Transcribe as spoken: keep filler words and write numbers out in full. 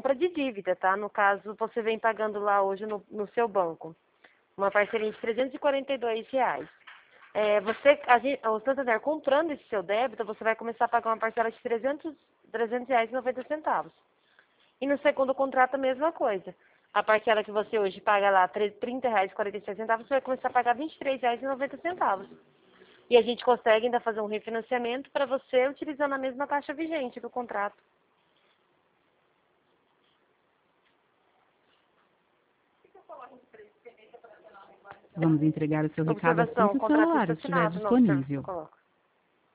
compra de dívida, tá? No caso, você vem pagando lá hoje no, no seu banco uma parcelinha de trezentos e quarenta e dois reais. É, você, a gente, o Santander, comprando esse seu débito, você vai começar a pagar uma parcela de trezentos, trezentos reais e noventa centavos. E no segundo contrato, a mesma coisa. A parcela que você hoje paga lá, trinta reais e quarenta e seis centavos, você vai começar a pagar vinte e três reais e noventa centavos. E a gente consegue ainda fazer um refinanciamento para você utilizando a mesma taxa vigente do contrato. Vamos entregar o seu recado assim Observação, o que o contrato celular está estiver assinado. Não, observação, disponível. coloco.